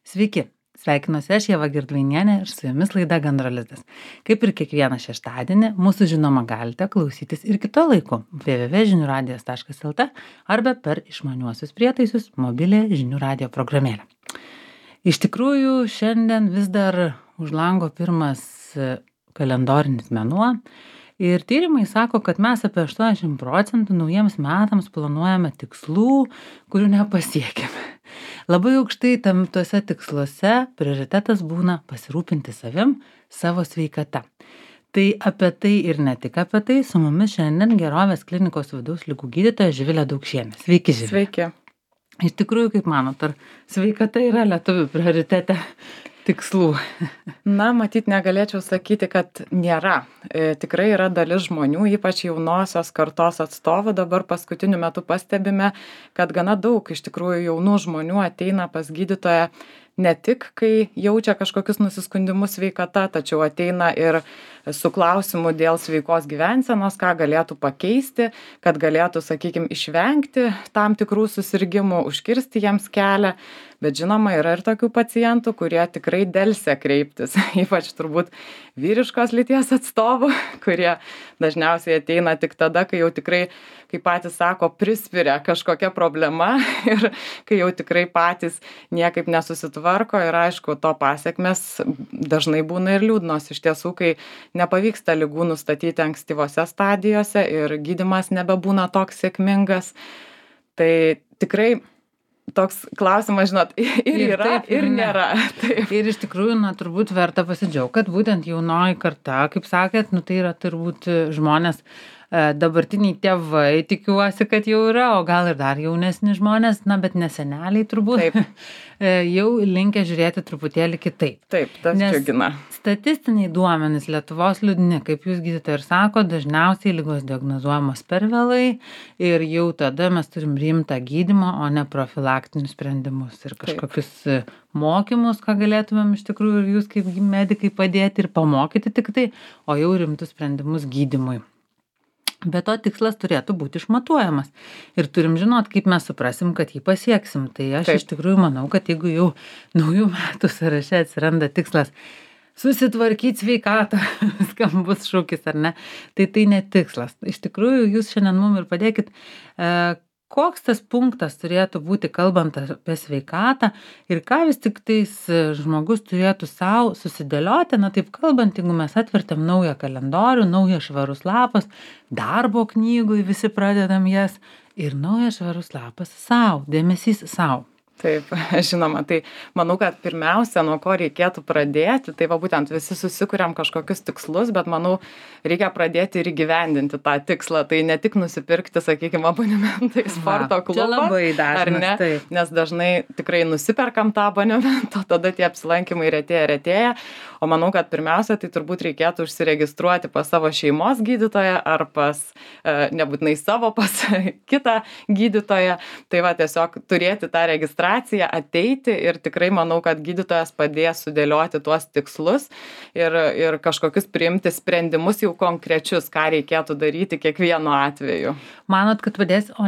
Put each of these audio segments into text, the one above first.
Sveiki, sveikinuosi aš Ieva Girdvainienė ir su jumis laida Gandro lizdas. Kaip ir kiekvieną šeštadienį, mūsų žinoma galite klausytis ir kito laiku www.žiniuradijas.lt arba per išmaniuosius prietaisus mobilę žinių radijo programėlę. Iš tikrųjų, šiandien vis dar už lango pirmas kalendorinis mėnuo ir tyrimai sako, kad mes apie 80% naujiems metams planuojame tikslų, kurių nepasiekėme. Labai aukštai tuose tiksluose prioritetas būna pasirūpinti savim, savo sveikata. Tai apie tai ir ne tik apie tai su mumis šiandien Gerovės klinikos vidaus ligų gydytoja Živilė Daukšienė. Sveiki, Živilė. Sveiki. Iš tikrųjų, kaip manot, ar sveikata yra lietuvių prioritete tikslų? Na, matyt, negalėčiau sakyti, kad nėra. Tikrai yra dalis žmonių, ypač jaunosios kartos atstovų. Dabar paskutiniu metu pastebime, kad gana daug iš tikrųjų jaunų žmonių ateina pas gydytoją ne tik, kai jaučia kažkokius nusiskundimus sveikata, tačiau ateina ir su klausimu dėl sveikos gyvensenos, ką galėtų pakeisti, kad galėtų, sakykime, išvengti tam tikrų susirgymų, užkirsti jiems kelią. Bet žinoma, yra ir tokių pacientų, kurie tikrai delsia kreiptis, ypač turbūt vyriškos lyties atstovų, kurie dažniausiai ateina tik tada, kai jau tikrai, kaip patys sako, prispiria kažkokia problema ir kai jau tikrai patys niekaip nesusitvarko ir aišku, to pasekmes dažnai būna ir liūdnos. Iš tiesų, kai nepavyksta ligų nustatyti ankstyvose stadijose ir gydymas nebebūna toks sėkmingas, tai tikrai toks klausimas, žinot, ir yra, taip, ir nėra. Taip. Ir iš tikrųjų, turbūt verta pasidžiaugti, kad būtent jaunoji karta, kaip sakėt, tai yra turbūt žmonės, dabartiniai tėvai, tikiuosi, kad jau yra, o gal ir dar jaunesni žmonės, bet ne seneliai turbūt, jau linkę žiūrėti truputėlį kitaip. Taip, tas džiugina. Statistiniai duomenys Lietuvos liūdni, kaip jūs gydytojai ir sako, dažniausiai ligos diagnozuojamos per vėlai ir jau tada mes turim rimtą gydymą, o ne profilaktinius sprendimus ir kažkokius mokymus, ką galėtumėm iš tikrųjų ir jūs kaip medikai padėti ir pamokyti tik tai, o jau rimtus sprendimus gydymui. Bet to tikslas turėtų būti išmatuojamas ir turim žinot, kaip mes suprasim, kad jį pasieksim. Tai aš iš tikrųjų manau, kad jeigu jau naujų metų sąraše atsiranda tikslas susitvarkyti sveikatą, skambus šūkis ar ne, tai ne tikslas. Iš tikrųjų, jūs šiandien mum ir padėkit, koks tas punktas turėtų būti, kalbant apie sveikatą ir ką vis tik tais žmogus turėtų savo susidėlioti, taip kalbant, jeigu mes atvertėm naują kalendorių, naujas švarus lapas, darbo knygui visi pradedam jas ir naujas švarus lapas savo, dėmesys savo. Taip, žinoma, tai manau, kad pirmiausia, nuo ko reikėtų pradėti, tai būtent visi susikuriam kažkokius tikslus, bet manau, reikia pradėti ir įgyvendinti tą tikslą, tai ne tik nusipirkti, sakykime, abonementą į sporto klubą, labai dažnas, ar ne, taip. Nes dažnai tikrai nusiperkam tą abonementą, tada tie apsilankymai retėja, o manau, kad pirmiausia, tai turbūt reikėtų užsiregistruoti pas savo šeimos gydytoją ar pas, nebūtinai savo, pas kitą gydytoją, tai tiesiog turėti tą registraciją, ateiti ir tikrai manau, kad gydytojas padės sudėlioti tuos tikslus ir kažkokius priimti sprendimus jau konkrečius, ką reikėtų daryti kiekvienu atveju. Manot, kad padės, o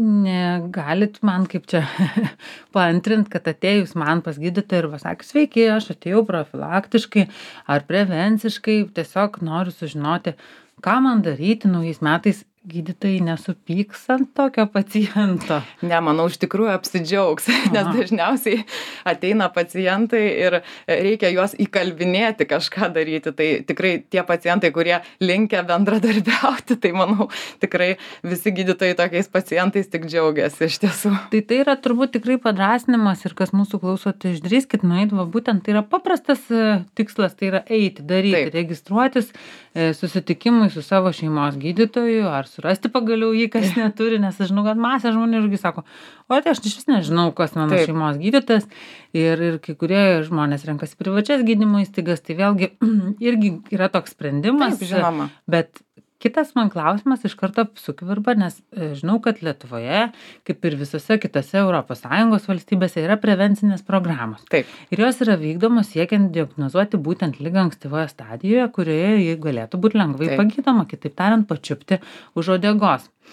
negalit man kaip čia paantrint, kad atėjus man pas gydytoją ir pasakius, sveiki, aš atėjau profilaktiškai ar prevenciškai, tiesiog noriu sužinoti, ką man daryti naujais metais. Gydytojai nesupyks ant tokio paciento? Ne, manau, iš tikrųjų apsidžiaugs, nes dažniausiai ateina pacientai ir reikia juos įkalbinėti kažką daryti. Tai tikrai tie pacientai, kurie linkę bendradarbiauti, tai manau, tikrai visi gydytojai tokiais pacientais tik džiaugiasi iš tiesų. Tai yra turbūt tikrai padrąsinimas ir kas mūsų klausote, išdrįskit nueiti, būtent tai yra paprastas tikslas, tai yra eiti, daryti, registruotis susitikimui su savo šeimos gydytoju ar surasti pagaliau jį, kas neturi, nes aš žinau, kad masė žmonių irgi sako, o tai aš iš nežinau, kas mano šeimos gydytojas ir kai kurie žmonės renkasi privačias gydymo įstaigas, tai vėlgi irgi yra toks sprendimas. Taip, žinoma. Bet kitas man klausimas iš karto sukvirba, nes žinau, kad Lietuvoje, kaip ir visose kitose ES valstybėse, yra prevencinės programos. Taip. Ir jos yra vykdomos siekiant diagnozuoti būtent ligą ankstyvoje stadijoje, kurioje ji galėtų būti lengvai pagydoma, kitaip tariant, pačiupti už uodegos.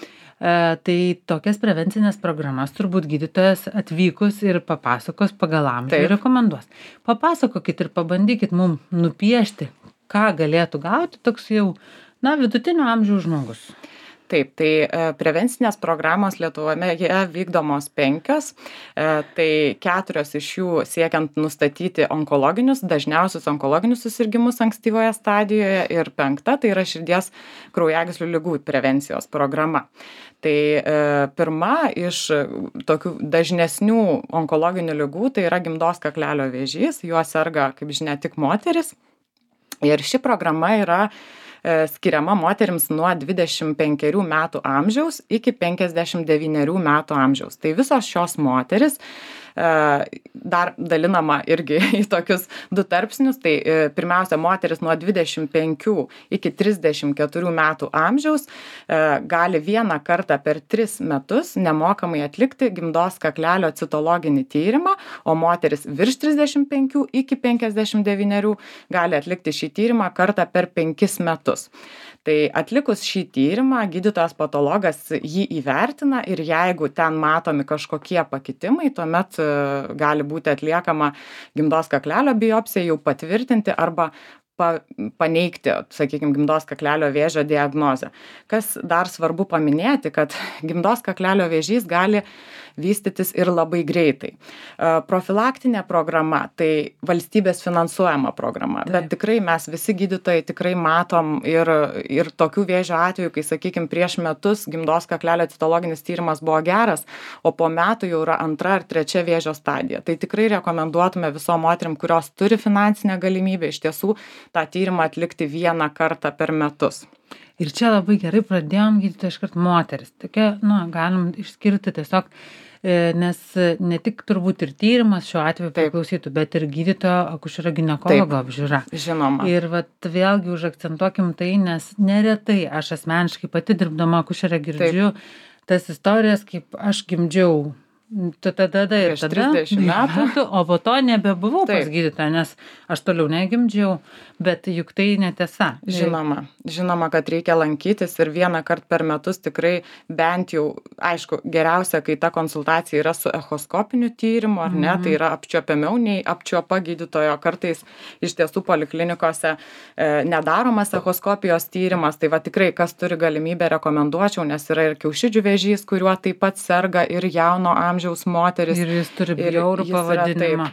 Tai tokias prevencines programas turbūt gydytojas atvykus ir papasakos pagal amžių ir rekomenduos. Papasakokit ir pabandykit mum nupiešti, ką galėtų gauti toks jau, vidutinio amžiaus žmogus. Taip, tai prevencinės programos Lietuvoje vykdomos 5, tai 4 iš jų siekiant nustatyti dažniausius onkologinius susirgimus ankstyvoje stadijoje ir 5 tai yra širdies kraujagyslių ligų prevencijos programa. Tai pirma iš tokių dažnesnių onkologinių ligų tai yra gimdos kaklelio vėžys, juo serga, kaip žinia, tik moteris. Ir ši programa yra skiriama moterims nuo 25 metų amžiaus iki 59 metų amžiaus. Tai visos šios moteris dar dalinama irgi į tokius 2 tarpsnius. Tai pirmiausia, moteris nuo 25 iki 34 metų amžiaus gali vieną kartą per 3 metus nemokamai atlikti gimdos kaklelio citologinį tyrimą, o moteris virš 35 iki 59 gali atlikti šį tyrimą kartą per 5 metus. Tai atlikus šį tyrimą, gydytojas patologas jį įvertina ir jeigu ten matomi kažkokie pakitimai, tuomet gali būti atliekama gimdos kaklelio biopsija, jau patvirtinti arba paneigti, sakykime, gimdos kaklelio vėžio diagnozę. Kas dar svarbu paminėti, kad gimdos kaklelio vėžys gali vystytis ir labai greitai. Profilaktinė programa, tai valstybės finansuojama programa, bet tikrai mes visi gydytojai tikrai matom ir tokių vėžio atvejų, kai, sakykime, prieš metus gimdos kaklelio citologinis tyrimas buvo geras, o po metų jau yra 2 ar 3 vėžio stadija. Tai tikrai rekomenduotume visom moterim, kurios turi finansinę galimybę iš tiesų tą tyrimą atlikti vieną kartą per metus. Ir čia labai gerai pradėjom gydyti iškart moteris. Tokia, galim išskirti tiesiog, nes ne tik turbūt ir tyrimas šiuo atveju priklausytų, bet ir gydytojo akušerio ginekologo apžiūra. Žinoma. Ir vėlgi užakcentuokim tai, nes neretai aš asmeniškai pati dirbdama akušerę girdžiu tas istorijas, kaip aš gimdžiau tada ir tada, 30 metų, o po to nebebuvau pas gydytoją, nes aš toliau negimdžiau, bet juk tai netiesa. Žinoma, kad reikia lankytis ir vieną kartą per metus tikrai bent jau, aišku, geriausia, kai ta konsultacija yra su echoskopiniu tyrimu, ar ne, tai yra apčiuopiamiau nei apčiuopa gydytojo. Kartais iš tiesų poliklinikose nedaromas echoskopijos tyrimas, tai va tikrai, kas turi galimybę, rekomenduočiau, nes yra ir kiaušidžių vėžys, kuriuo taip pat serga ir jauno amžiaus moteris. Ir jis turi bjaurų pavadinimą.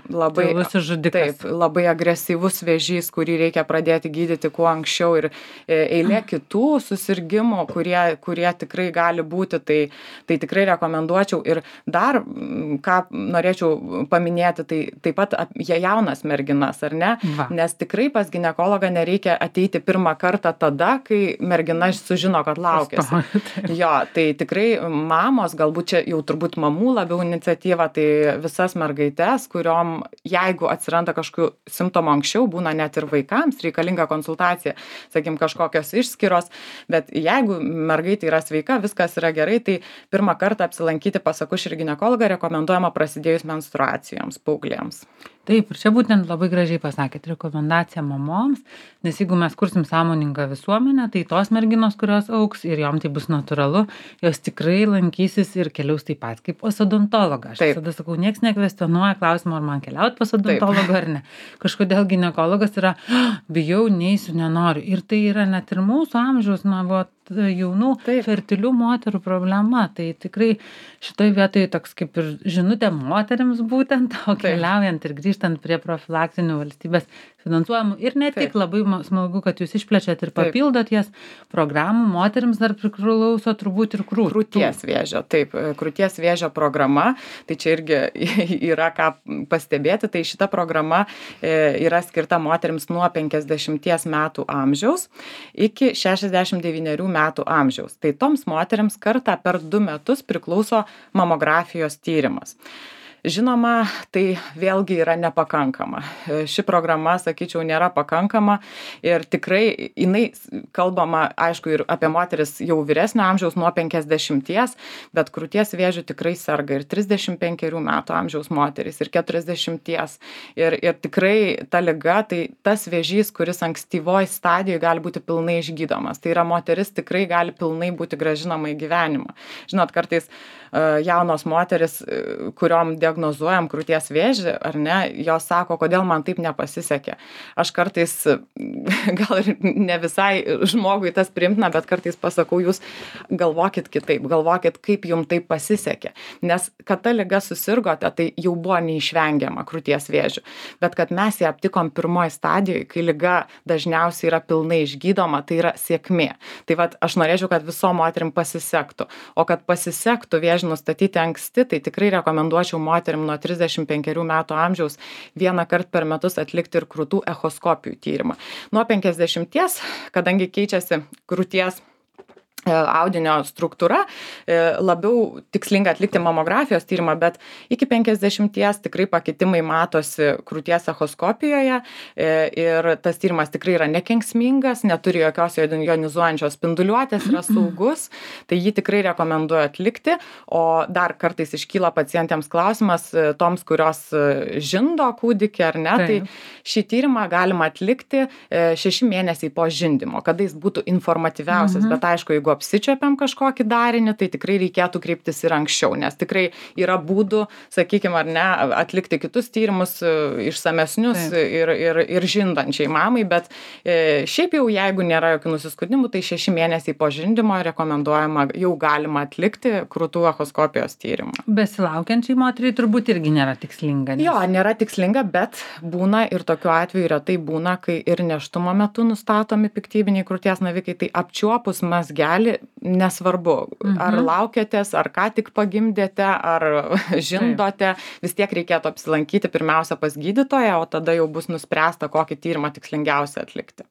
Taip, labai agresyvus vėžys, kurį reikia pradėti gydyti kuo anksčiau ir eilė kitų susirgymų, kurie tikrai gali būti, tai tikrai rekomenduočiau. Ir dar, ką norėčiau paminėti, tai taip pat jaunas merginas, ar ne? Nes tikrai pas ginekologą nereikia ateiti pirmą kartą tada, kai mergina sužino, kad laukiasi. Jo, tai tikrai mamos, galbūt čia jau turbūt mamų labiau iniciatyva, tai visas mergaites, kuriom jeigu atsiranda kažkokių simptomų anksčiau, būna net ir vaikams reikalinga konsultacija, sakim, kažkokios išskyros, bet jeigu mergaitė yra sveika, viskas yra gerai, tai pirmą kartą apsilankyti pas akušerį ginekologą rekomenduojama prasidėjus menstruacijoms paauglėms. Taip, ir čia būtent labai gražiai pasakėt, rekomendacija mamoms, nes jeigu mes kursim sąmoningą visuomenę, tai tos merginos, kurios augs ir jom tai bus natūralu, jos tikrai lankysis ir keliaus taip pat kaip pas odontologą. Aš visada sakau, nieks nekvestionuoja klausimą, ar man keliauti pas odontologą ar ne. Kažkodėl ginekologas yra, bijau, neisiu, nenoriu. Ir tai yra net ir mūsų amžiaus, jaunų, fertilių moterų problema. Tai tikrai šitoj vietoje toks kaip ir žinutė moterims būtent, o keliaujant ir grįžtant prie profilaktinių valstybės finansuojamų. Ir ne tik labai smagu, kad jūs išplečiat ir papildot jas programų, moterims dar priklauso turbūt ir krūties vėžio. Taip, krūties vėžio programa, tai čia irgi yra ką pastebėti, tai šita programa yra skirta moterims nuo 50 metų amžiaus iki 69 metų amžiaus. Tai toms moteriams kartą per 2 metus priklauso mamografijos tyrimas. Žinoma, tai vėlgi yra nepakankama. Ši programa, sakyčiau, nėra pakankama ir tikrai jinai kalbama, aišku, ir apie moteris jau vyresnio amžiaus nuo 50, bet krūties vėžiu tikrai serga ir 35 metų amžiaus moterys, ir 40. Ir tikrai ta liga, tai tas vėžys, kuris ankstyvoj stadijoje gali būti pilnai išgydomas. Tai yra moteris tikrai gali pilnai būti grąžinama į gyvenimą. Žinot, kartais jaunos moteris, kuriom diagnozuojam krūties vėžį, ar ne, jos sako, kodėl man taip nepasisekė. Aš kartais, gal ir ne visai žmogui tas priimtina, bet kartais pasakau, jūs galvokit kitaip, galvokit, kaip jums taip pasisekė. Nes kad ta liga susirgote, tai jau buvo neišvengiama krūties vėžių. Bet kad mes ją aptikom pirmoji stadijoje, kai liga dažniausiai yra pilnai išgydoma, tai yra sėkmė. Tai vat, aš norėčiau, kad visom moterim pasisektų. O kad pasisektų vėžį nustatyti anksti, tai tikrai rekomenduočiau moterim nuo 35 metų amžiaus vieną kartą per metus atlikti ir krūtų echoskopijų tyrimą. Nuo 50, kadangi keičiasi krūties audinio struktūra, labiau tikslinga atlikti mamografijos tyrimą, bet iki 50 tikrai pakitimai matosi krūties echoskopijoje ir tas tyrimas tikrai yra nekenksmingas, neturi jokios jonizuojančios spinduliuotės, yra saugus, tai jį tikrai rekomenduoju atlikti, o dar kartais iškyla pacientėms klausimas toms, kurios žindo kūdikį ar ne, tai šį tyrimą galima atlikti 6 mėnesiai po žindymo, kada jis būtų informatyviausias, bet aišku, jeigu apsičiuopiam kažkokį darinį, tai tikrai reikėtų kreiptis ir anksčiau, nes tikrai yra būdų, sakykime, ar ne, atlikti kitus tyrimus išsamesnius ir žindančiai mamai, bet šiaip jau, jeigu nėra jokių nusiskundimų, tai 6 mėnesiai po žindymo rekomenduojama, jau galima atlikti krūtų echoskopijos tyrimą. Besilaukiančiai moteriai turbūt irgi nėra tikslinga. Jo, nėra tikslinga, bet būna ir tokiu atveju retai būna, kai ir nėštumo metu nustatomi piktybiniai krūties navikai, tai apčiuopus mazgelį, nesvarbu, ar laukiatės, ar ką tik pagimdėte, ar žindote, vis tiek reikėtų apsilankyti pirmiausia pas gydytoją, o tada jau bus nuspręsta, kokį tyrimą tikslingiausia atlikti.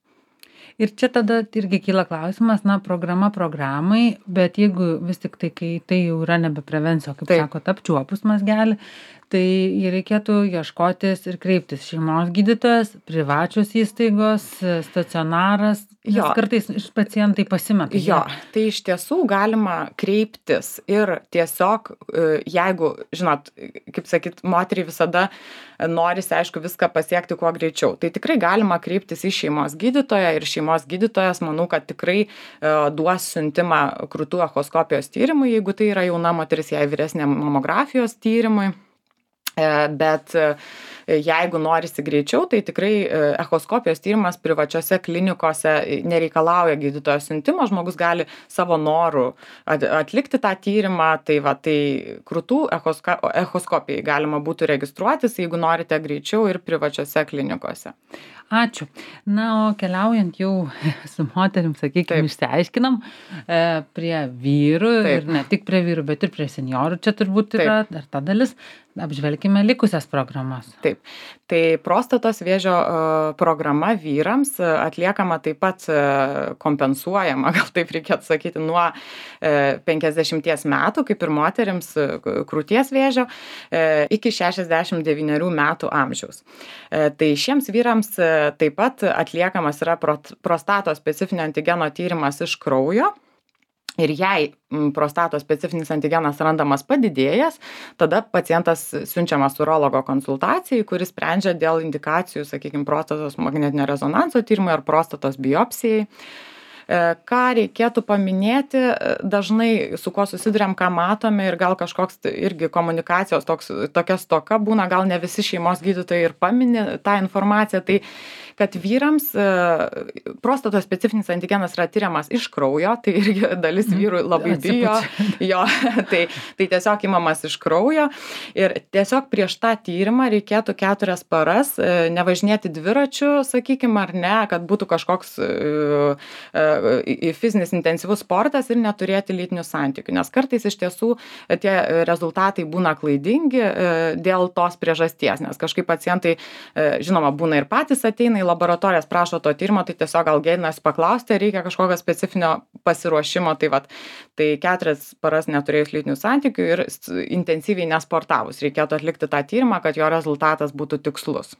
Ir čia tada irgi kyla klausimas, programa programai, bet jeigu vis tik tai, kai tai jau yra nebe prevencija, kaip sakot, apčiuopus mazgelį, tai reikėtų ieškotis ir kreiptis šeimos gydytojas, privačios įstaigos, stacionaras, nes kartais pacientai pasimeta. Jo, tai iš tiesų galima kreiptis ir tiesiog, jeigu, žinot, kaip sakyt, moteriai visada norisi, aišku, viską pasiekti kuo greičiau. Tai tikrai galima kreiptis į šeimos gydytoją ir šeimos gydytojas, manau, kad tikrai duos siuntimą krūtų echoskopijos tyrimui, jeigu tai yra jauna moteris, jai vyresnė mamografijos tyrimui. Bet jeigu norisi greičiau, tai tikrai echoskopijos tyrimas privačiose klinikose nereikalauja gydytojo siuntimo, žmogus gali savo norų atlikti tą tyrimą, tai krūtų echoskopijai galima būtų registruotis, jeigu norite greičiau ir privačiose klinikose. Ačiū. Na, o keliaujant jau su moterim, sakykime, išsiaiškinam prie vyrų ir ne tik prie vyrų, bet ir prie seniorų. Čia turbūt yra dar ta dalis. Apžvelkime likusias programas. Taip. Tai prostatos vėžio programa vyrams atliekama taip pat kompensuojama, gal taip reikėtų sakyti, nuo 50 metų, kaip ir moterims krūties vėžio, iki 69 metų amžiaus. Tai šiems vyrams taip pat atliekamas yra prostatos specifinio antigeno tyrimas iš kraujo. Ir jei prostatos specifinis antigenas randamas padidėjęs, tada pacientas siunčiamas urologo konsultacijai, kuris sprendžia dėl indikacijų, sakykime, prostatos magnetinio rezonanso tyrimui ar prostatos biopsijai. Ką reikėtų paminėti, dažnai su kuo susiduriam, ką matome ir gal kažkoks irgi komunikacijos tokia stoka būna, gal ne visi šeimos gydytojai ir pamini tą informaciją, tai kad vyrams prostatos specifinis antigenas yra tyriamas iš kraujo, tai irgi dalis vyrų labai bijo, jo, tai tiesiog imamas iš kraujo ir tiesiog prieš tą tyrimą reikėtų 4 paras nevažinėti dviračiu, sakykime, ar ne, kad būtų kažkoks fizinis intensyvus sportas ir neturėti lytinių santykių. Nes kartais iš tiesų tie rezultatai būna klaidingi dėl tos priežasties, nes kažkaip pacientai, žinoma, būna ir patys ateina į laboratorijas, prašo to tyrimo, tai tiesiog gal gėdinas paklausti, reikia kažkokio specifinio pasiruošimo, tai 4 paras neturėjus lytinių santykių ir intensyviai nesportavus. Reikėtų atlikti tą tyrimą, kad jo rezultatas būtų tikslus.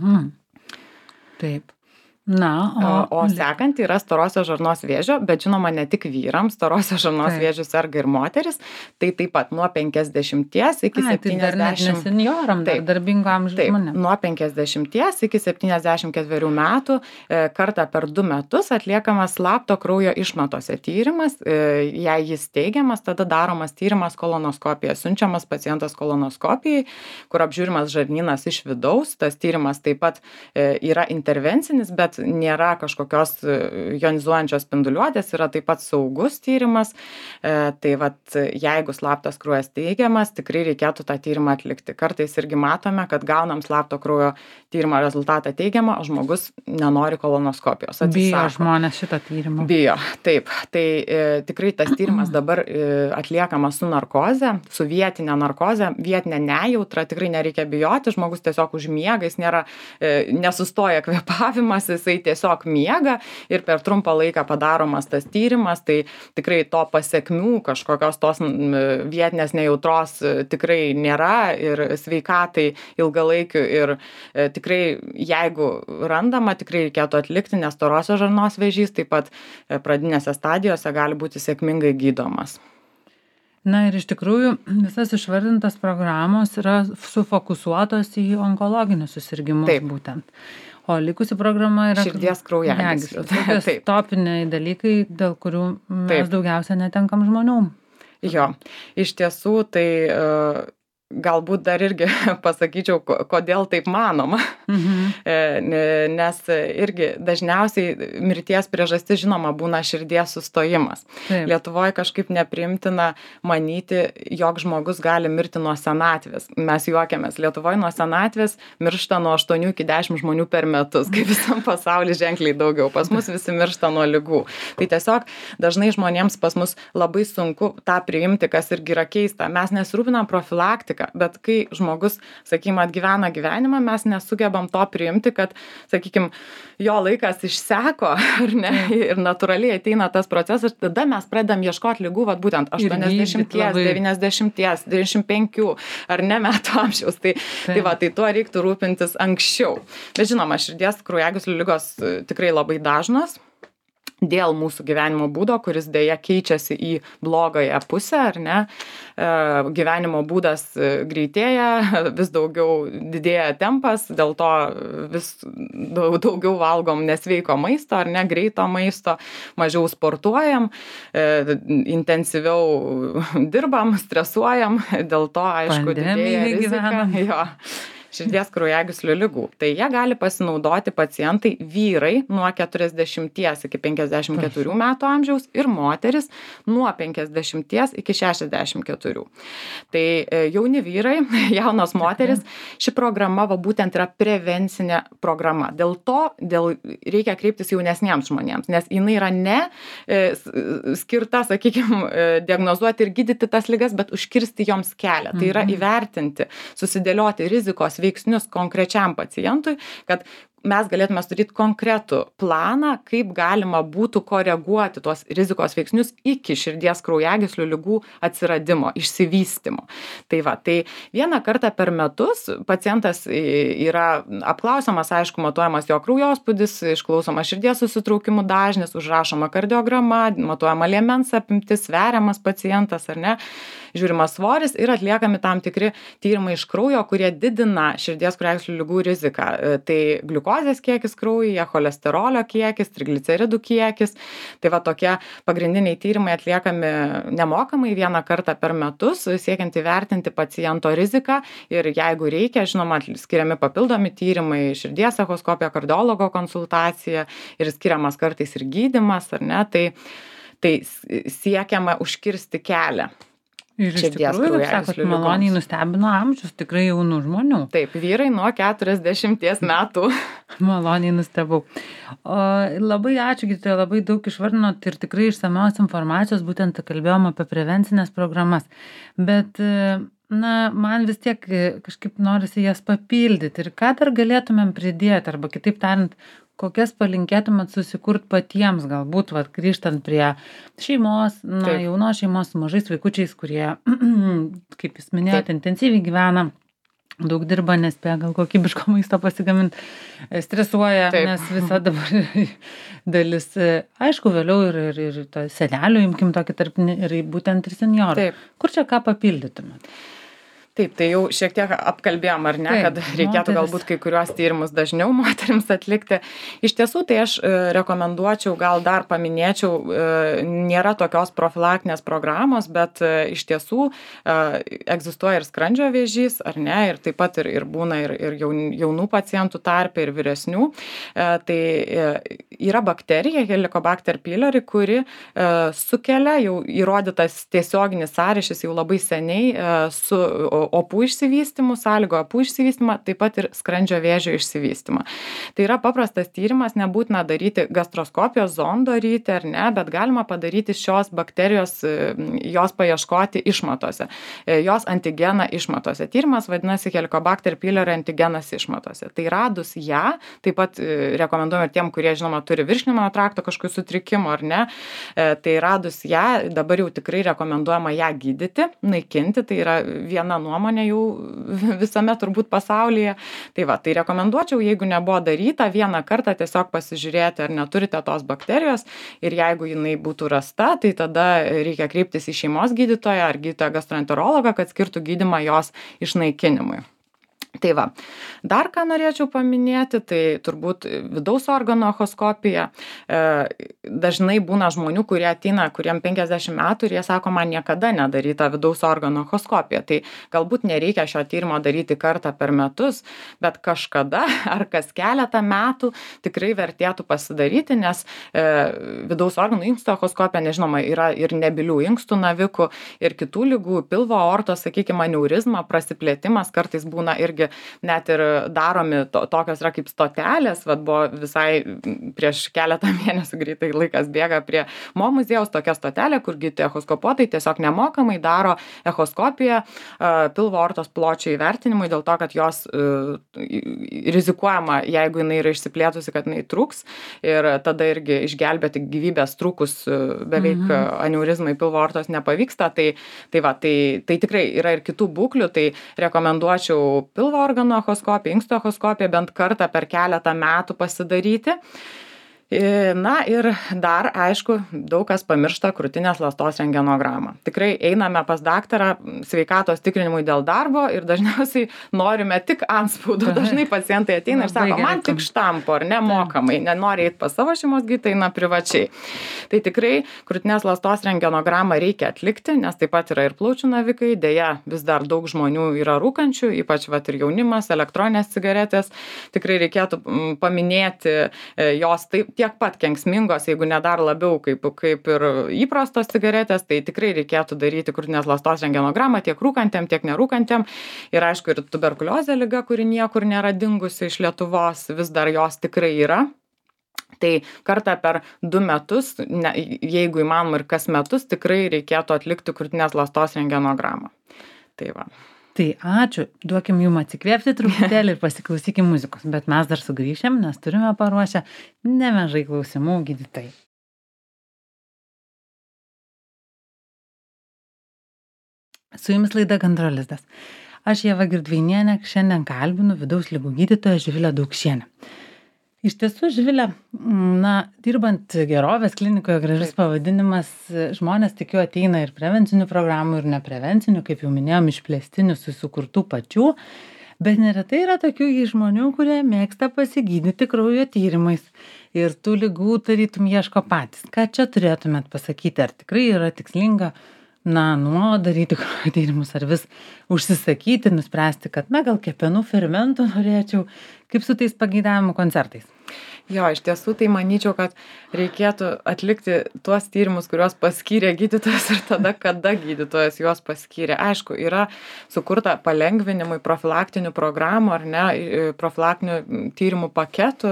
Taip. Na, o sekant yra storosios žarnos vėžio, bet žinoma ne tik vyrams, storosios žarnos vėžių serga ir moteris, tai taip pat nuo 50 iki 70. Tai dar net ne senjoram, dar darbingo amžiaus žmonėms. Nuo 50 iki 74 metų kartą per 2 metus atliekamas slapto kraujo išmatose tyrimas. Jei jis teigiamas, tada daromas tyrimas kolonoskopija, siunčiamas pacientas kolonoskopijai, kur apžiūrimas žarnynas iš vidaus. Tas tyrimas taip pat yra intervencinis, bet nėra kažkokios jonizuojančios spinduliuotės, yra taip pat saugus tyrimas. Tai jeigu slaptas kraujas teigiamas, tikrai reikėtų tą tyrimą atlikti. Kartais irgi matome, kad gaunam slapto kraujo tyrimo rezultatą teigiamą, o žmogus nenori kolonoskopijos. Bijo žmonės šitą tyrimą. Bijo, taip. Tai tikrai tas tyrimas dabar atliekamas su narkoze, su vietinė narkoze, vietinė nejautra, tikrai nereikia bijoti, žmogus tiesiog užmiega, jis nesustoja kvėpavimas, jisai tiesiog miega ir per trumpą laiką padaromas tas tyrimas, tai tikrai to pasekmių kažkokios tos vietinės nejautros tikrai nėra ir sveikatai ilgalaikių ir tikrai jeigu randama, tikrai reikėtų atlikti, nes storosios žarnos vėžys taip pat pradinėse stadijose gali būti sėkmingai gydomas. Na ir iš tikrųjų visas išvardintas programos yra sufokusuotos į onkologinius susirgimus būtent. O likusi programa yra širdies kraujagyslių. Topiniai dalykai, dėl kurių mes daugiausia netenkam žmonių. Jo, iš tiesų tai galbūt dar irgi pasakyčiau, kodėl taip manoma. Nes irgi dažniausiai mirties priežastis žinoma būna širdies sustojimas. Lietuvoje kažkaip nepriimtina manyti, jog žmogus gali mirti nuo senatvės. Mes juokiamės, Lietuvoje nuo senatvės miršta nuo 8 iki 10 žmonių per metus, kaip visam pasaulyje ženkliai daugiau. Pas mus visi miršta nuo ligų. Tai tiesiog dažnai žmonėms pas mus labai sunku tą priimti, kas irgi yra keista. Mes nesirūpinam profilaktiką, bet kai žmogus, sakykime, atgyvena gyvenimą, mes nesugebam to priimti, kad, sakykime, jo laikas išseko, ar ne, ir natūraliai ateina tas procesas, tada mes pradedam ieškoti ligų, būtent 80, 90, 95, ar ne metų amžiaus. Tai tuo reiktų rūpintis anksčiau. Bet žinoma, širdies kraujagyslių ligos tikrai labai dažnos. Dėl mūsų gyvenimo būdo, kuris dėja keičiasi į blogąją pusę, ar ne, gyvenimo būdas greitėja, vis daugiau didėja tempas, dėl to vis daugiau valgom nesveiko maisto, ar ne, greito maisto, mažiau sportuojam, intensyviau dirbam, stresuojam, dėl to, aišku, didėja rizika. Jo. Širdies kraujagyslių ligų. Tai jie gali pasinaudoti pacientai vyrai nuo 40 iki 54 metų amžiaus ir moteris nuo 50 iki 64. Tai jauni vyrai, jaunos moteris, ši programa būtent yra prevencinė programa. Dėl to reikia kreiptis jaunesniems žmonėms, nes jinai yra ne skirta, sakykime, diagnozuoti ir gydyti tas ligas, bet užkirsti joms kelią. Tai yra įvertinti, susidėlioti rizikos veiksnius konkrečiam pacientui, kad mes galėtume sudaryti konkretų planą, kaip galima būtų koreguoti tuos rizikos veiksnius iki širdies kraujagyslių ligų atsiradimo, išsivystymo. Tai vieną kartą per metus pacientas yra apklausiamas, aišku, matuojamas jo kraujospūdis, išklausomas širdies susitraukimų dažnis, užrašoma kardiograma, matuojama liemens apimtis, sveriamas pacientas, ar ne, žiūrimas svoris ir atliekami tam tikri tyrimai iš kraujo, kurie didina širdies kraujagyslių ligų riziką. Tai gliukozės kiekis kraujyje, cholesterolio kiekis, trigliceridų kiekis. Tai tokie pagrindiniai tyrimai atliekami nemokamai vieną kartą per metus, siekiant įvertinti paciento riziką ir jeigu reikia, žinoma, skiriami papildomi tyrimai, širdies echoskopija, kardiologo konsultacija ir skiriamas kartais ir gydymas, ar ne, tai siekiama užkirsti kelią. Ir iš tikrųjų, kaip sakot, maloniai nustebino amžius tikrai jaunų žmonių. Taip, vyrai nuo 40 metų maloniai nustebau. O labai ačiū, gydytoja, labai daug išvardinot ir tikrai išsamios informacijos, būtent kalbėjom apie prevencinės programas. Bet, na, man vis tiek kažkaip norisi jas papildyti. Ir ką dar galėtumėm pridėti, arba kitaip tariant, kokias palinkėtumėt susikurt patiems, galbūt, vat, grįžtant prie šeimos, na, Taip. jaunos šeimos su mažais vaikučiais, kurie, kaip jūs minėjote, intensyviai gyvena, daug dirba, nespėja gal kokybiško maisto pasigaminti, stresuoja, Taip. nes visa dabar dalis, aišku, vėliau ir to senelių, imkim tokį tarpinį, ir būtent ir senjorų. Taip. Kur čia ką papildytumėt? Taip, tai jau šiek tiek apkalbėjom, ar ne, Taip, kad reikėtų moteris. galbūt kai kuriuos tyrimus dažniau moterims atlikti. Iš tiesų, tai aš rekomenduočiau, gal dar paminėčiau, nėra tokios profilaktinės programos, bet iš tiesų egzistuoja ir skrandžio vėžys, ar ne, ir taip pat ir būna ir jaunų pacientų tarpe, ir vyresnių. Tai yra bakterija, Helicobacter pylori, kuri sukelia, jau įrodytas tiesioginis sąryšis jau labai seniai su opų išsivystymu, sąlygo opų išsivystymą, taip pat ir skrandžio vėžio išsivystymą. Tai yra paprastas tyrimas, nebūtina daryti gastroskopijos zondo ryti ar ne, bet galima padaryti šios bakterijos, jos paieškoti išmatose, jos antigeną išmatose. Tyrimas vadinasi Helicobacter pylori antigenas išmatose. Tai radus ją, taip pat rekomenduojame tiem, kurie, žinoma, turi virškinimo trakto kažkokių sutrikimų ar ne, tai radus ją, dabar jau tikrai rekomenduojama ją gydyti, naikinti, tai yra viena nuomonė jau visame turbūt pasaulyje. Tai va, tai rekomenduočiau, jeigu nebuvo daryta, vieną kartą tiesiog pasižiūrėti, ar neturite tos bakterijos, ir jeigu jinai būtų rasta, tai tada reikia kreiptis į šeimos gydytoją ar gydytoją gastroenterologą, kad skirtų gydymą jos išnaikinimui. Tai va, dar ką norėčiau paminėti, tai turbūt vidaus organų echoskopija. Dažnai būna žmonių, kurie ateina, kuriem 50 metų ir jie sako, man niekada nedaryta vidaus organų echoskopija. Tai galbūt nereikia šio tyrimo daryti kartą per metus, bet kažkada ar kas keletą metų tikrai vertėtų pasidaryti, nes vidaus organų inkstų echoskopija, nežinoma, yra ir nebylių inkstų navikų, ir kitų ligų, pilvo aortos, sakykime, aneurizma, prasiplėtimas kartais būna irgi net ir daromi, tokios yra kaip stotelės, vad buvo visai prieš keletą mėnesių, greitai laikas bėga, prie Mo muziejaus tokia stotelė, kur gydytojai echoskopuotojai tiesiog nemokamai daro echoskopiją pilvo aortos pločio įvertinimui, dėl to, kad jos rizikuojama, jeigu jinai yra išsiplėtusi, kad jinai trūks, ir tada irgi išgelbėti gyvybės trūkus beveik aneurizmai pilvo aortos nepavyksta. Tai tikrai yra ir kitų būklių, tai rekomenduočiau pilvo organų echoskopiją, inkstų echoskopiją bent kartą per keletą metų pasidaryti. Na ir dar, aišku, daug kas pamiršta krūtinės ląstos rentgenogramą. Tikrai einame pas daktarą sveikatos tikrinimui dėl darbo ir dažniausiai norime tik antspaudų. Dažnai pacientai ateina ir sako, man tik štampo ar nemokamai, nenori eiti pas savo šeimos gydytoją, eina privačiai. Tai tikrai krūtinės ląstos rentgenogramą reikia atlikti, nes taip pat yra ir plaučių navikai, deja vis dar daug žmonių yra rūkančių, ypač vat ir jaunimas, elektroninės cigaretės. Tikrai reikėtų paminėti jos tiek pat kenksmingos, jeigu ne dar labiau kaip ir įprastos cigaretės, tai tikrai reikėtų daryti krūtinės ląstos rentgenogramą tiek rūkantiem, tiek nerūkantiem. Ir aišku, ir tuberkuliozė liga, kuri niekur nėra dingusi iš Lietuvos, vis dar jos tikrai yra. Tai kartą per 2 metus, jeigu įmanoma ir kas metus, tikrai reikėtų atlikti krūtinės ląstos rentgenogramą. Tai va. Tai ačiū, duokim jum atsikvėpti truputėlį ir pasiklausykim muzikos, bet mes dar sugrįšim, nes turime paruošę nemažai klausimų gydytojai. Su jumis laida Gandro lizdas. Aš Ieva Girdvainienė, šiandien kalbinu vidaus ligų gydytoją Živilę Daukšienę. Iš tiesų, Živilė, dirbant gerovės klinikoje, gražus pavadinimas, žmonės tikiu ateina ir prevencinių programų, ir neprevencinių, kaip jau minėjom, išplėstinių susikurtų pačių, bet neretai yra tokių žmonių, kurie mėgsta pasigydyti kraujo tyrimais ir tų ligų tarytum ieško patys. Ką čia turėtumėt pasakyti, ar tikrai yra tikslinga nuolat daryti kraujo tyrimus, ar vis užsisakyti, nuspręsti, kad gal kepenų fermentų norėčiau, kaip su tais pageidavimų koncertais? Jo, iš tiesų tai manyčiau, kad reikėtų atlikti tuos tyrimus, kuriuos paskyrė gydytojas ir tada, kada gydytojas juos paskyrė. Aišku, yra sukurta palengvinimui profilaktinių programų ar ne, profilaktinių tyrimų paketų,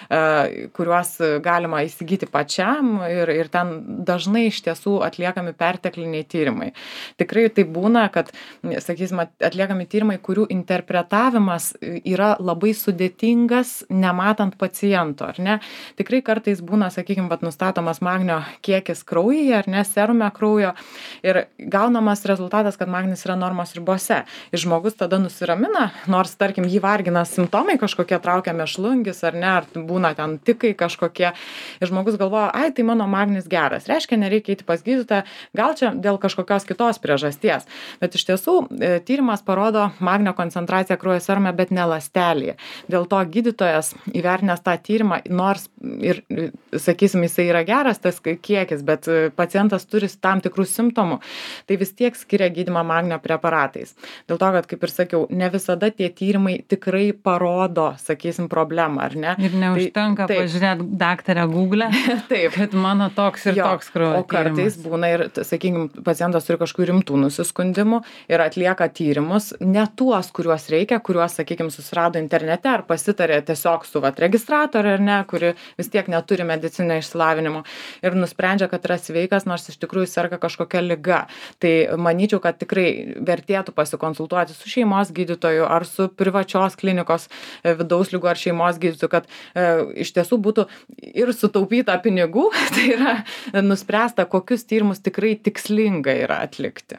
kuriuos galima įsigyti pačiam ir ten dažnai iš tiesų atliekami pertekliniai tyrimai. Tikrai tai būna, kad, sakysime, atliekami tyrimai, kurių interpretavimas yra labai sudėtingas, nematant paciento. Ar ne? Tikrai kartais būna, sakykime, nustatomas magnio kiekis kraujyje, ar ne, serume kraujo ir gaunamas rezultatas, kad magnis yra normos ribose. Ir žmogus tada nusiramina, nors, tarkim, jį vargina simptomai kažkokie, traukia mėšlungis, ar ne, ar būna ten tikai kažkokie. Ir žmogus galvoja, ai, tai mano magnis geras. Reiškia, nereikia eiti pas gydytoją, gal čia dėl kažkokios kitos priežasties. Bet iš tiesų tyrimas parodo magnio koncentraciją kraujo serume, bet ne ląstelėje. Dėl to gydytojas įvertinęs tą tyrimą, nors ir, sakysim, jisai yra geras tas kiekis, bet pacientas turi tam tikrų simptomų, tai vis tiek skiria gydymą magnio preparatais. Dėl to, kad, kaip ir sakiau, ne visada tie tyrimai tikrai parodo, sakysim, problemą, ar ne? Ir neužtenka pažiūrėti daktarę Google, kad mano toks ir toks kraujo tyrimas. O kartais būna ir, sakykim, pacientas turi kažkokių rimtų nusiskundimų ir atlieka tyrimus, ne tuos, kuriuos reikia, kuriuos, sakykim, susirado internete ar pasitarė tiesiog su registratorė, ar ne, kuri vis tiek neturi medicinio išsilavinimo ir nusprendžia, kad yra sveikas, nors iš tikrųjų serga kažkokia liga. Tai manyčiau, kad tikrai vertėtų pasikonsultuoti su šeimos gydytoju ar su privačios klinikos vidaus ligų ar šeimos gydytoju, kad iš tiesų būtų ir sutaupyta pinigų, tai yra nuspręsta, kokius tyrimus tikrai tikslinga yra atlikti.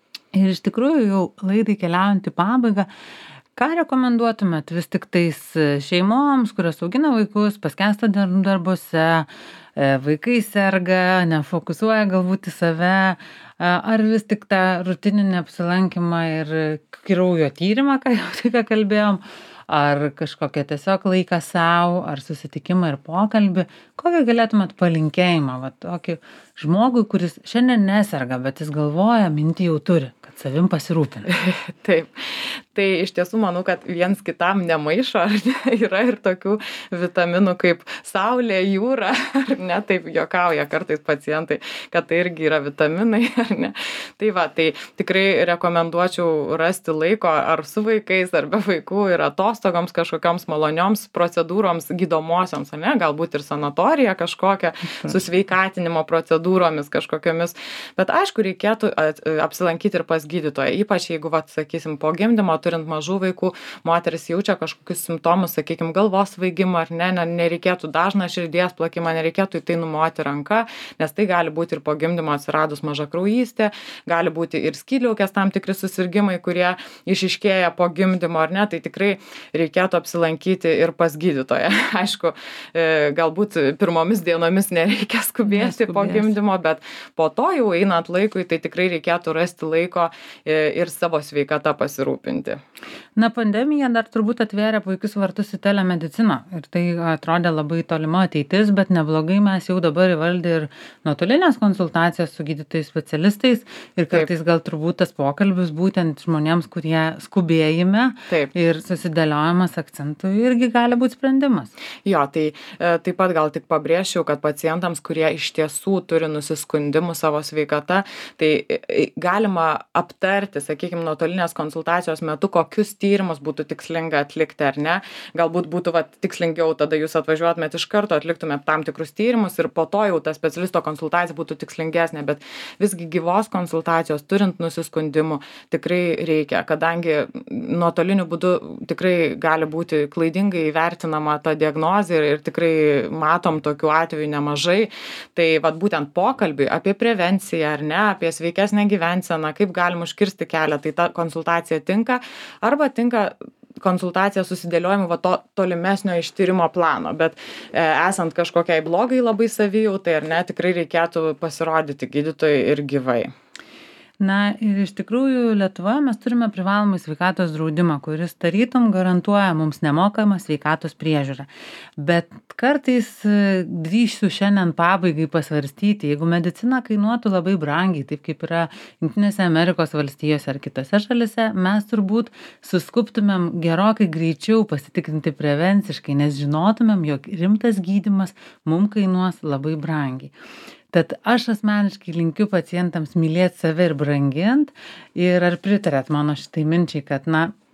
Ir iš tikrųjų jau laidai keliaujant į pabaigą, ką rekomenduotumėt vis tik tais šeimoms, kurios augina vaikus, paskęsta darbuose, vaikai serga, nefokusuoja galbūt į save, ar vis tik tą rutininį apsilankymą ir kraujo tyrimą, ką jau tik kalbėjom, ar kažkokią tiesiog laiką savo, ar susitikimą ir pokalbį, kokį galėtumėt palinkėjimą, va, tokį žmogui, kuris šiandien neserga, bet jis galvoja, mintį jau turi, kad savim pasirūpina. Taip, tai iš tiesų manau, kad viens kitam nemaišo, ar ne, yra ir tokių vitaminų kaip saulė, jūra, ar ne, taip juokauja kartais pacientai, kad tai irgi yra vitaminai, ar ne. Tai va, tai tikrai rekomenduočiau rasti laiko ar su vaikais, ar be vaikų ir atostogoms kažkokioms malonioms procedūroms gydomosioms, ar ne, galbūt ir sanatorija kažkokia, su sveikatinimo procedūromis kažkokiamis. Bet aišku, reikėtų apsilankyti ir pas gydytoją, ypač jeigu, va, sakysim, po gimdymo turint mažų vaikų, moteris jaučia kažkokius simptomus, sakykim, galvos svaigimą, ar ne, nereikėtų dažną širdies plakimą, nereikėtų į tai numoti ranką, nes tai gali būti ir po gimdymo atsiradus mažakraujystė, gali būti ir skydliaukės tam tikri susirgimai, kurie išiškėja po gimdymo, ar ne, tai tikrai reikėtų apsilankyti ir pas gydytoją. Aišku, galbūt pirmomis dienomis nereikia skubėti po gimdymo, bet po to jau einant laikui, tai tikrai reikėtų rasti laiko ir savo sveikatą pasirūpinti. Na, pandemija dar turbūt atvėrė puikius vartus į telemediciną ir tai atrodė labai tolima ateitis, bet neblogai mes jau dabar įvaldė ir nuotolinės konsultacijas su gydytojais specialistais ir kartais gal turbūt tas pokalbis būtent žmonėms, kurie skubėjime ir susidėliojimas akcentų irgi gali būti sprendimas. Jo, tai taip pat gal tik pabrėžčiau, kad pacientams, kurie iš tiesų turi nusiskundimų savo sveikata, tai galima aptarti, sakykime, nuotolinės konsultacijos metu, kokius tyrimus būtų tikslinga atlikti ar ne. Galbūt būtų tikslingiau, tada jūs atvažiuotumėt iš karto, atliktumėt tam tikrus tyrimus ir po to jau ta specialisto konsultacija būtų tikslingesnė, bet visgi gyvos konsultacijos turint nusiskundimų tikrai reikia, kadangi nuotoliniu būdu tikrai gali būti klaidingai įvertinama ta diagnozė ir tikrai matom tokių atvejų nemažai. Tai būtent pokalbiui apie prevenciją ar ne, apie sveikesnę gyvenseną, kaip galim užkirsti kelią, tai ta konsultacija tinka arba tinka konsultacija susidėliojimui to tolimesnio ištyrimo plano, bet esant kažkokiai blogai labai savijautai ar ne, tikrai reikėtų pasirodyti gydytojui ir gyvai. Na ir iš tikrųjų Lietuvoje mes turime privalomą sveikatos draudimą, kuris tarytum garantuoja mums nemokamą sveikatos priežiūrą. Bet kartais drįsiu šiandien pabaigai pasvarstyti, jeigu medicina kainuotų labai brangiai, taip kaip yra Jungtinėse Amerikos valstijose ar kitose šalise, mes turbūt suskubtumėm gerokai greičiau pasitikrinti prevenciškai, nes žinotumėm, jog rimtas gydymas mums kainuos labai brangiai. Tad aš asmeniškai linkiu pacientams mylėti save ir brangint. Ir ar pritarėt mano šitai minčiai, kad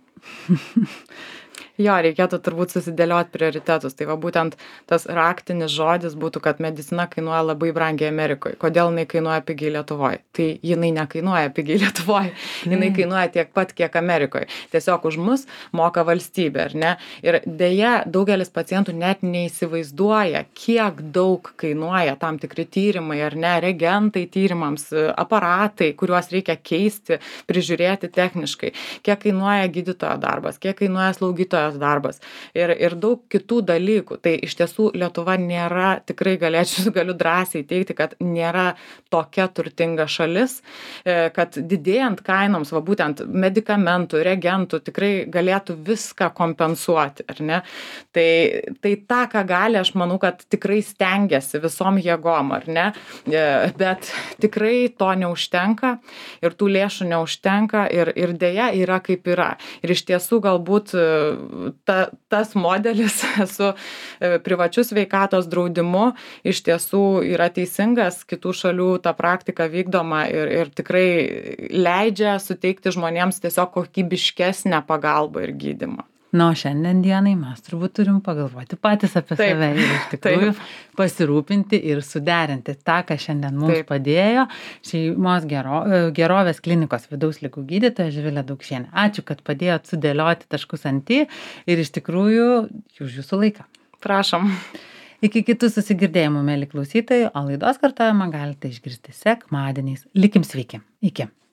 Jo, reikėtų turbūt susidėlioti prioritetus. Tai va būtent tas raktinis žodis būtų, kad medicina kainuoja labai brangiai Amerikoje. Kodėl jinai kainuoja pigiai Lietuvoje? Tai jinai nekainuoja pigiai Lietuvoje. Jinai kainuoja tiek pat, kiek Amerikoje. Tiesiog už mus moka valstybė, ar ne? Ir dėja, daugelis pacientų net neįsivaizduoja, kiek daug kainuoja tam tikri tyrimai, ar ne, reagentai tyrimams, aparatai, kuriuos reikia keisti, prižiūrėti techniškai. Kiek kainuoja gydytojo darbas, kiek kainuoja slaugytojo darbas ir daug kitų dalykų. Tai iš tiesų Lietuva nėra, tikrai galiu drąsiai teigti, kad nėra tokia turtinga šalis, kad didėjant kainoms, va būtent medikamentų, reagentų, tikrai galėtų viską kompensuoti, ar ne? Tai tą, ką gali, aš manau, kad tikrai stengiasi visom jėgom, ar ne? Bet tikrai to neužtenka ir tų lėšų neužtenka ir dėja yra kaip yra. Ir iš tiesų galbūt tas modelis su privačiu sveikatos draudimu iš tiesų yra teisingas, kitų šalių ta praktika vykdoma ir tikrai leidžia suteikti žmonėms tiesiog kokybiškesnę pagalbą ir gydymą. Na, o šiandien dienai mes turbūt turim pagalvoti patys apie save ir iš tikrųjų pasirūpinti ir suderinti tą, ką šiandien mums padėjo šeimos gerovės klinikos vidaus ligų gydytoja Živilė Daukšienė. Ačiū, kad padėjot sudėlioti taškus ant i ir iš tikrųjų už jūsų laiką. Prašom. Iki kitų susigirdėjimų, mieli klausytojai, o laidos kartojimą galite išgirsti sekmadieniais. Likim sveiki. Iki.